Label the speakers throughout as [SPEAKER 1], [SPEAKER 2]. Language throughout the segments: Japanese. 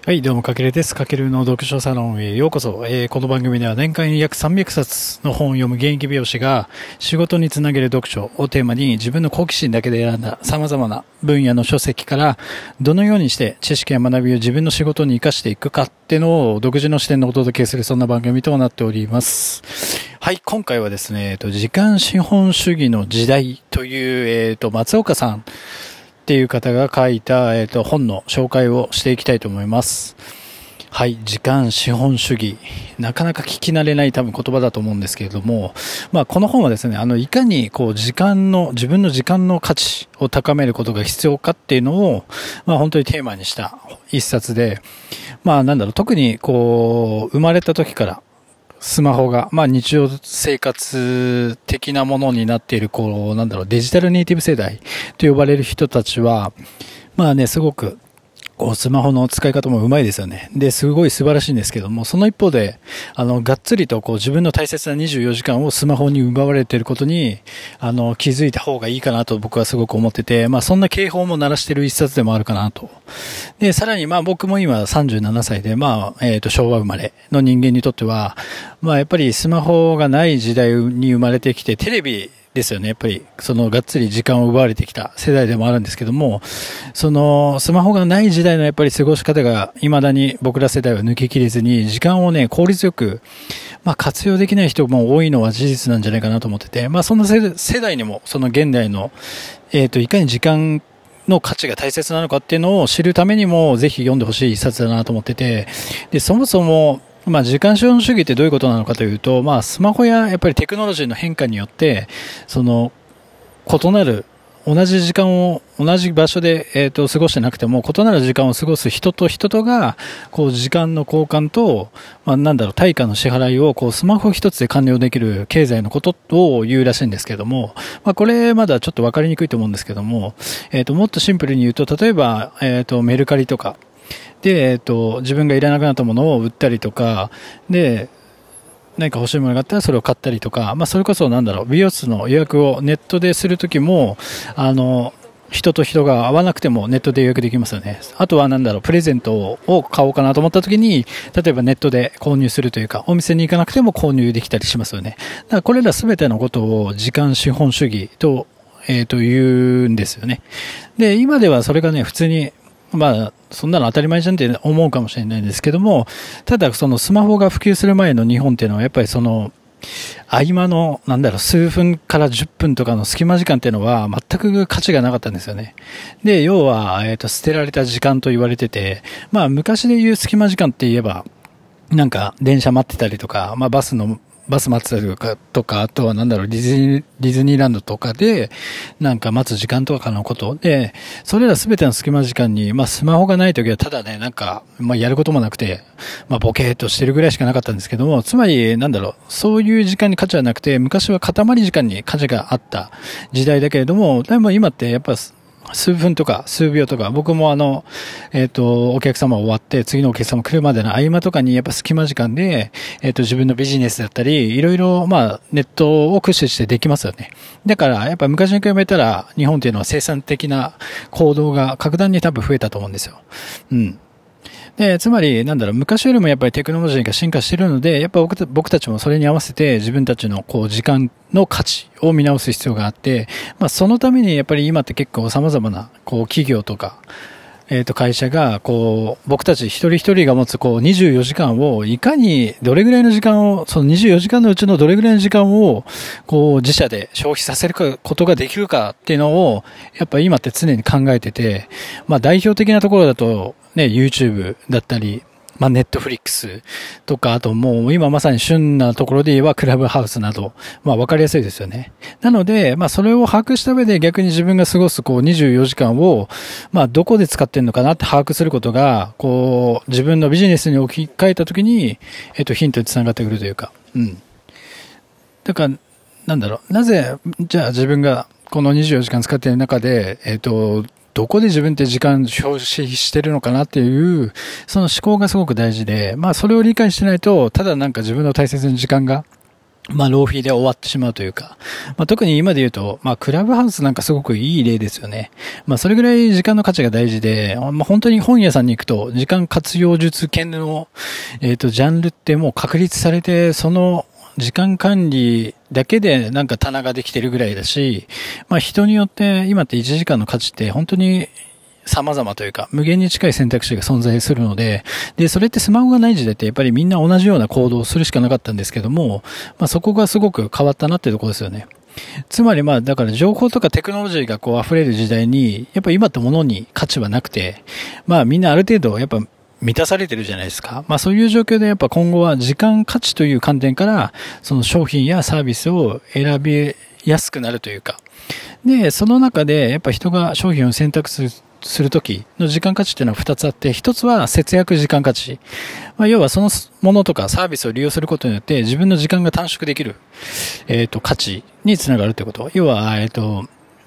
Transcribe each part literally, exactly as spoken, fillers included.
[SPEAKER 1] はい、どうも、かけるです。かけるの読書サロンへようこそ。えー、この番組では年間約さんびゃくさつの本を読む現役美容師が仕事につなげる読書をテーマに自分の好奇心だけで選んだ様々な分野の書籍からどのようにして知識や学びを自分の仕事に活かしていくかっていうのを独自の視点でお届けするそんな番組となっております。はい、今回はですね、えっと、時間資本主義の時代という、えっと、松岡さんっていう方が書いた、えっと、本の紹介をしていきたいと思います。はい、時間資本主義。なかなか聞き慣れない多分言葉だと思うんですけれども、まあこの本はですね、あの、いかにこう時間の、自分の時間の価値を高めることが必要かっていうのを、まあ本当にテーマにした一冊で、まあなんだろう、特にこう、生まれた時から、スマホが、まあ日常生活的なものになっている、こう、なんだろう、デジタルネイティブ世代と呼ばれる人たちは、まあね、すごく、こう、スマホの使い方もうまいですよね。で、すごい素晴らしいんですけども、その一方で、あの、がっつりとこう、自分の大切なにじゅうよじかんをスマホに奪われていることに、あの、気づいた方がいいかなと僕はすごく思ってて、まあ、そんな警報も鳴らしている一冊でもあるかなと。で、さらに、まあ、僕も今さんじゅうななさいで、まあ、えっと、昭和生まれの人間にとっては、まあ、やっぱりスマホがない時代に生まれてきて、テレビ、ですよね。やっぱり、その、がっつり時間を奪われてきた世代でもあるんですけども、その、スマホがない時代のやっぱり過ごし方が、未だに僕ら世代は抜けきれずに、時間をね、効率よく、まあ、活用できない人も多いのは事実なんじゃないかなと思ってて、まあ、その世代にも、その現代の、えっと、いかに時間の価値が大切なのかっていうのを知るためにも、ぜひ読んでほしい一冊だなと思ってて、で、そもそも、まあ、時間資本主義ってどういうことなのかというと、まあ、スマホややっぱりテクノロジーの変化によって、その、異なる、同じ時間を、同じ場所で、えっと、過ごしてなくても、異なる時間を過ごす人と人とが、こう、時間の交換と、まあ、なんだろう、対価の支払いを、こう、スマホ一つで完了できる経済のことを言うらしいんですけども、まあ、これ、まだちょっとわかりにくいと思うんですけども、えっと、もっとシンプルに言うと、例えば、えっと、メルカリとか、で、えっと、自分がいらなくなったものを売ったりとか、で、何か欲しいものがあったらそれを買ったりとか、まあ、それこそなんだろう、美容室の予約をネットでするときも、あの、人と人が会わなくてもネットで予約できますよね。あとはなんだろう、プレゼントを買おうかなと思ったときに、例えばネットで購入するというか、お店に行かなくても購入できたりしますよね。だからこれらすべてのことを時間資本主義と、えっと、言うんですよね。で、今ではそれがね、普通に、まあ、そんなの当たり前じゃんって思うかもしれないんですけども、ただそのスマホが普及する前の日本っていうのはやっぱりその、合間の、なんだろう、数分からじゅっぷんとかの隙間時間っていうのは全く価値がなかったんですよね。で、要は、えっと、捨てられた時間と言われてて、まあ、昔で言う隙間時間って言えば、なんか、電車待ってたりとか、まあ、バスの、バス待ってたりとか、とか、あとはなんだろう、ディズニー、ディズニーランドとかで、なんか待つ時間とかのことで、それらすべての隙間時間に、まあスマホがないときはただね、なんか、まあやることもなくて、まあボケーっとしてるぐらいしかなかったんですけども、つまり、なんだろう、そういう時間に価値はなくて、昔は塊時間に価値があった時代だけれども、でも今ってやっぱ、数分とか数秒とか、僕もあの、えっと、お客様終わって次のお客様来るまでの合間とかにやっぱ隙間時間で、えっと、自分のビジネスだったり、いろいろ、まあ、ネットを駆使してできますよね。だから、やっぱ昔に比べたら、日本っていうのは生産的な行動が格段に多分増えたと思うんですよ。うん。で、つまり、なんだろう、昔よりもやっぱりテクノロジーが進化しているので、やっぱ僕た、僕たちもそれに合わせて自分たちのこう時間の価値を見直す必要があって、まあそのためにやっぱり今って結構様々なこう企業とか、えっと会社がこう僕たち一人一人が持つこうにじゅうよじかんをいかにどれぐらいの時間を、そのにじゅうよじかんのうちのどれぐらいの時間をこう自社で消費させることができるかっていうのをやっぱ今って常に考えてて、まあ代表的なところだとね、YouTube だったり、まあ、Netflix とか、あともう今まさに旬なところで言えばクラブハウスなど、まあわかりやすいですよね。なので、まあそれを把握した上で逆に自分が過ごすこうにじゅうよじかんを、まあどこで使ってんのかなって把握することが、こう自分のビジネスに置き換えたときに、えっとヒントにつながってくるというか、うん。だから、なんだろう、なぜ、じゃあ自分がこのにじゅうよじかん使っている中で、えっと、どこで自分って時間消費してるのかなっていう、その思考がすごく大事で、まあそれを理解してないと、ただなんか自分の大切な時間が、 まあ、浪費で終わってしまうというか、まあ、特に今で言うと、まあ、クラブハウスなんかすごくいい例ですよね。まあ、それぐらい時間の価値が大事で、まあ、本当に本屋さんに行くと、時間活用術系の、えっと、ジャンルってもう確立されて、その、時間管理だけでなんか棚ができてるぐらいだし、まあ人によって今っていちじかんの価値って本当に様々というか無限に近い選択肢が存在するので、で、それってスマホがない時代ってやっぱりみんな同じような行動をするしかなかったんですけども、まあそこがすごく変わったなっていうところですよね。つまりまあだから情報とかテクノロジーがこう溢れる時代に、やっぱ今って物に価値はなくて、まあみんなある程度やっぱ満たされてるじゃないですか。まあそういう状況でやっぱ今後は時間価値という観点からその商品やサービスを選びやすくなるというか。で、その中でやっぱ人が商品を選択するするときの時間価値っていうのはふたつあって、ひとつは節約時間価値。まあ要はそのものとかサービスを利用することによって自分の時間が短縮できる、えっと、価値につながるということ。要は、えっと、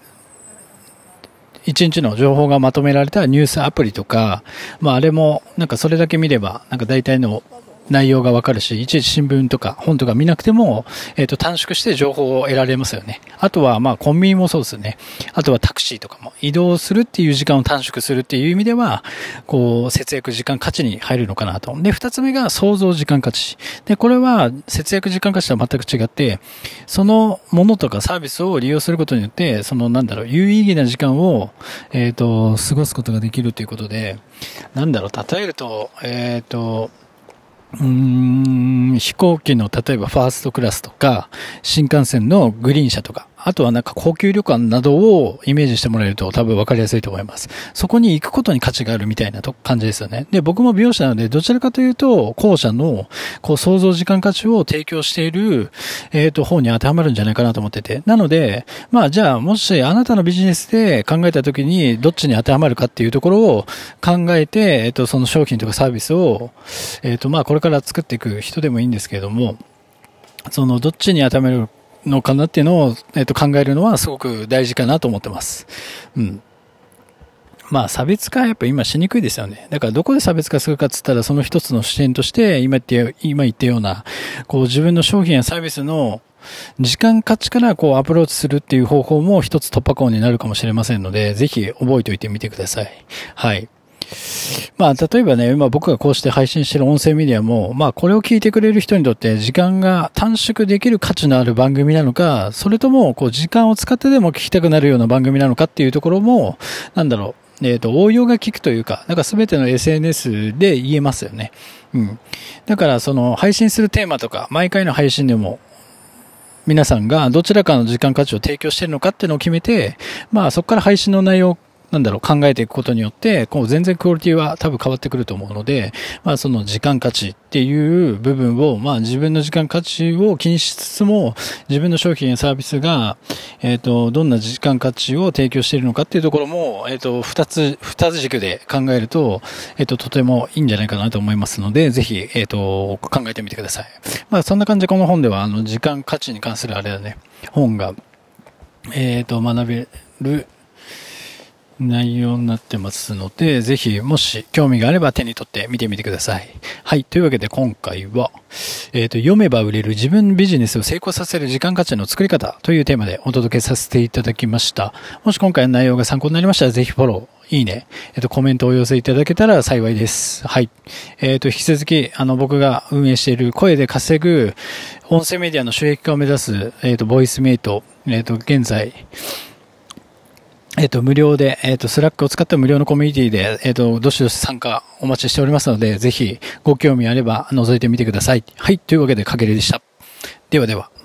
[SPEAKER 1] 一日の情報がまとめられたニュースアプリとか、まああれもなんかそれだけ見ればなんか大体の内容がわかるし、いちいち新聞とか本とか見なくても、えっと短縮して情報を得られますよね。あとはまあコンビニもそうですね。あとはタクシーとかも移動するっていう時間を短縮するっていう意味では、こう節約時間価値に入るのかなと。で、二つ目が創造時間価値。で、これは節約時間価値とは全く違って、そのものとかサービスを利用することによって、そのなんだろう、有意義な時間を、えっと、過ごすことができるということで、なんだろう、例えると、えっと、うーん、飛行機の例えばファーストクラスとか新幹線のグリーン車とか、あとはなんか高級旅館などをイメージしてもらえると多分分かりやすいと思います。そこに行くことに価値があるみたいな感じですよね。で、僕も美容師なのでどちらかというと後者のこう創造時間価値を提供しているえっと方に当てはまるんじゃないかなと思ってて。なので、まあじゃあもしあなたのビジネスで考えた時にどっちに当てはまるかっていうところを考えて、えっとその商品とかサービスをえっとまあこれから作っていく人でもいいんですけれども、そのどっちに当てはまるのかなっていうのを、えっと、考えるのはすごく大事かなと思ってます。うん。まあ差別化はやっぱ今しにくいですよね。だからどこで差別化するかって言ったらその一つの視点として今言って、今言ったような、こう自分の商品やサービスの時間価値からこうアプローチするっていう方法も一つ突破口になるかもしれませんので、ぜひ覚えておいてみてください。はい。まあ、例えばね、今僕がこうして配信している音声メディアも、まあ、これを聞いてくれる人にとって時間が短縮できる価値のある番組なのか、それとも、こう、時間を使ってでも聞きたくなるような番組なのかっていうところも、なんだろう、えっと、応用が効くというか、なんか全ての エスエヌエス で言えますよね。うん。だから、その、配信するテーマとか、毎回の配信でも、皆さんがどちらかの時間価値を提供しているのかっていうのを決めて、まあ、そこから配信の内容をなんだろう、考えていくことによって、こう全然クオリティは多分変わってくると思うので、まあその時間価値っていう部分を、まあ自分の時間価値を気にしつつも、自分の商品やサービスが、えっと、どんな時間価値を提供しているのかっていうところも、えっと、二つ、二つ軸で考えると、えっと、とてもいいんじゃないかなと思いますので、ぜひ、えっと、考えてみてください。まあそんな感じでこの本では、あの、時間価値に関するあれだね、本が、えっと、学べる、内容になってますので、ぜひ、もし興味があれば手に取って見てみてください。はい。というわけで今回は、えっと、読めば売れる自分ビジネスを成功させる時間価値の作り方というテーマでお届けさせていただきました。もし今回の内容が参考になりましたら、ぜひフォロー、いいね、えっと、コメントをお寄せいただけたら幸いです。はい。えっと、引き続き、あの、僕が運営している声で稼ぐ音声メディアの収益化を目指す、えっと、ボイスメイト、えっと、現在、えっと、無料で、えっと、スラックを使った無料のコミュニティで、えっと、どしどし参加お待ちしておりますので、ぜひご興味あれば覗いてみてください。はい。というわけで、かけるでした。ではでは。